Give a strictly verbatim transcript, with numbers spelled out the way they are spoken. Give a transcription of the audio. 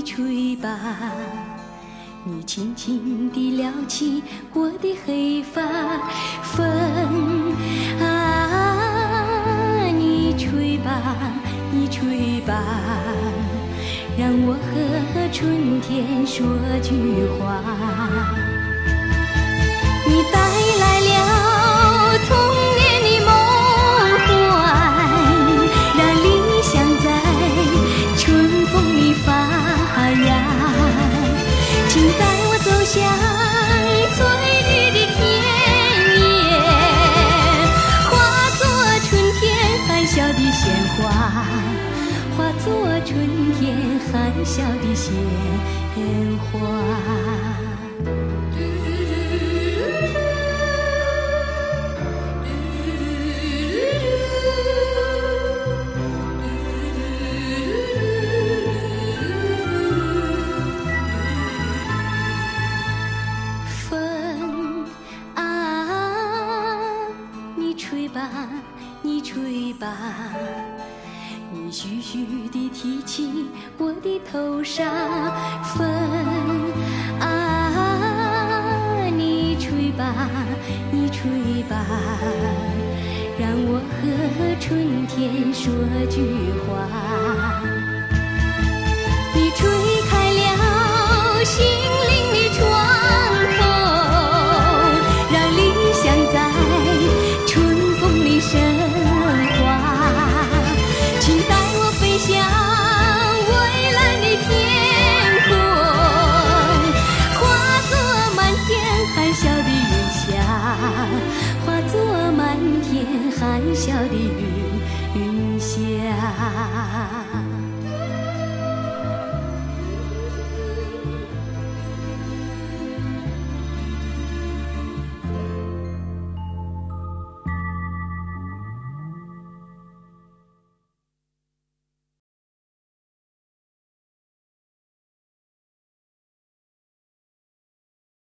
吹吧，你轻轻地撩起我的黑发。风啊，你吹吧，你吹吧，让我和春天说句话。你带来了童年的梦幻，让理想在春风里发芽。请带我走向翠绿的田野，化作春天含笑的鲜花，化作春天含笑的鲜花。你吹吧，你徐徐地提起我的头上。风啊，你吹吧，你吹吧，让我和春天说句话。